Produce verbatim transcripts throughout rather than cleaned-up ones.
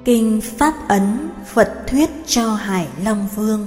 Kinh Pháp Ấn Phật thuyết cho Hải Long Vương.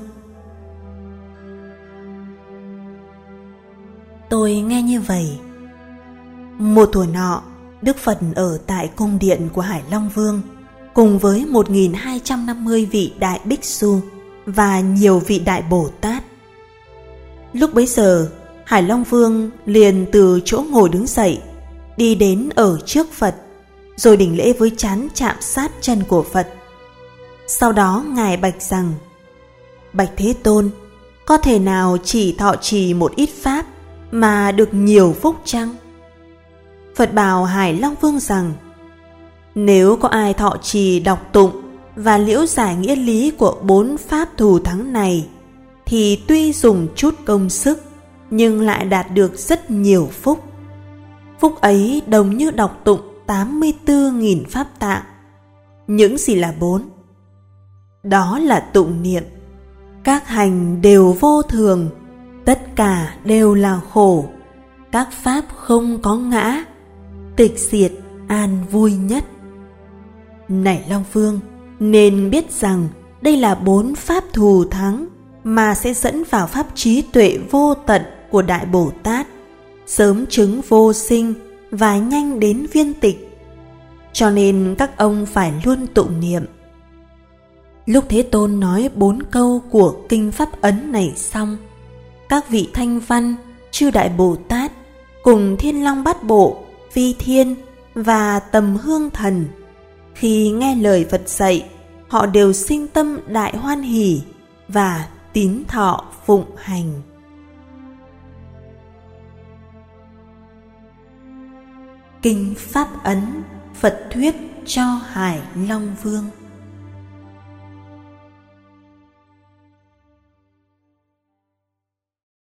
Tôi nghe như vậy. Một thuở nọ, Đức Phật ở tại cung điện của Hải Long Vương cùng với một nghìn hai trăm năm mươi vị đại bích su và nhiều vị đại Bồ Tát. Lúc bấy giờ, Hải Long Vương liền từ chỗ ngồi đứng dậy, đi đến ở trước Phật, rồi đảnh lễ với trán chạm sát chân của Phật. Sau đó Ngài bạch rằng: Bạch Thế Tôn, có thể nào chỉ thọ trì một ít pháp mà được nhiều phúc chăng? Phật bảo Hải Long Vương rằng: Nếu có ai thọ trì đọc tụng và liễu giải nghĩa lý của bốn pháp thù thắng này, thì tuy dùng chút công sức nhưng lại đạt được rất nhiều phúc. Phúc ấy đồng như đọc tụng tám mươi tư nghìn pháp tạng. Những gì là bốn? Đó là tụng niệm. Các hành đều vô thường, tất cả đều là khổ. Các pháp không có ngã, tịch diệt an vui nhất. Này Long Vương, nên biết rằng đây là bốn pháp thù thắng mà sẽ dẫn vào pháp trí tuệ vô tận của Đại Bồ Tát, sớm chứng vô sinh và nhanh đến viên tịch. Cho nên các ông phải luôn tụng niệm. Lúc Thế Tôn nói bốn câu của Kinh Pháp Ấn này xong, các vị Thanh Văn, chư Đại Bồ Tát cùng Thiên Long Bát Bộ, Vi Thiên và Tầm Hương Thần, khi nghe lời Phật dạy, họ đều sinh tâm đại hoan hỷ và tín thọ phụng hành. Kinh Pháp Ấn Phật thuyết cho Hải Long Vương.